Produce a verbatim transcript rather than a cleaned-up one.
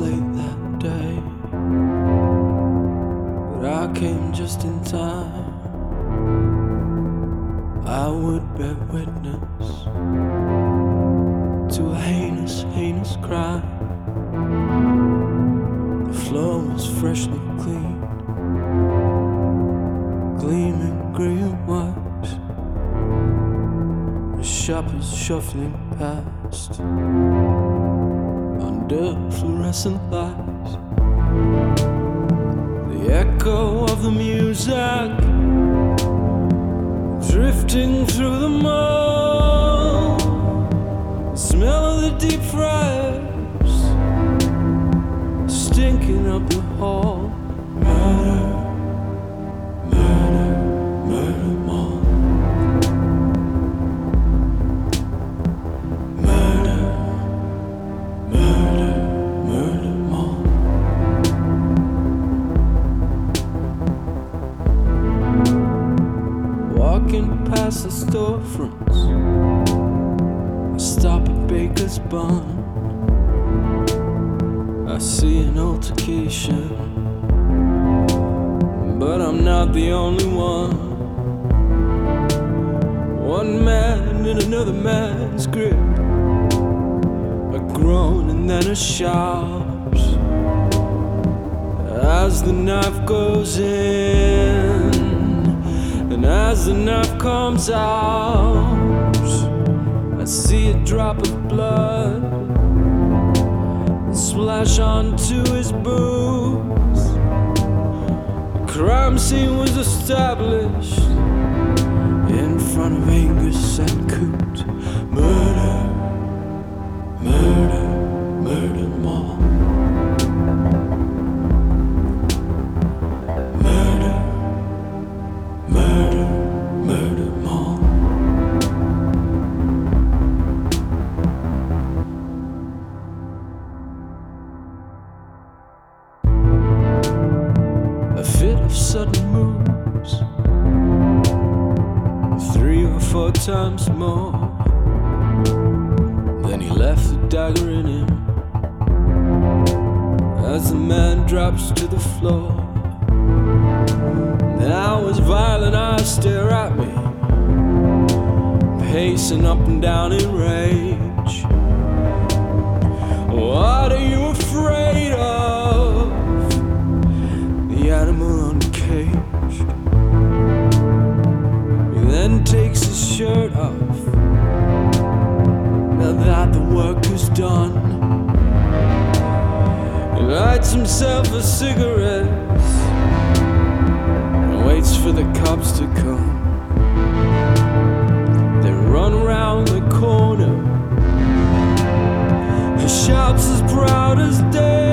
late that day, but I came just in time. I would bear witness to a heinous, heinous crime. The floor was freshly clean, gleaming grey and white. The shoppers shuffling past under fluorescent lights. The echo of the music drifting through the mall. The smell of the deep fryers stinking up the hall. Murder, murder, murder mall. Murder, murder, murder mall. Walking past the storefronts, I stop at Baker's Bun. I see an altercation, but I'm not the only one. One man in another man's grip, a groan and then a shout as the knife goes in. And as the knife comes out, I see a drop of blood splash onto his boots. The crime scene was established in front of Angus and Coot. Murder, murder, murder mall. Murder, murder, murder mall. A fit of sudden moves, three or four times more. Then he left the dagger in him as the man drops to the floor. Now his violent eyes stare at me, pacing up and down in rage. What are you afraid of? The animal uncaged. He then takes his shirt off, now that the work is done. He lights himself a cigarette, waits for the cops to come. They run around the corner. He shouts as proud as day.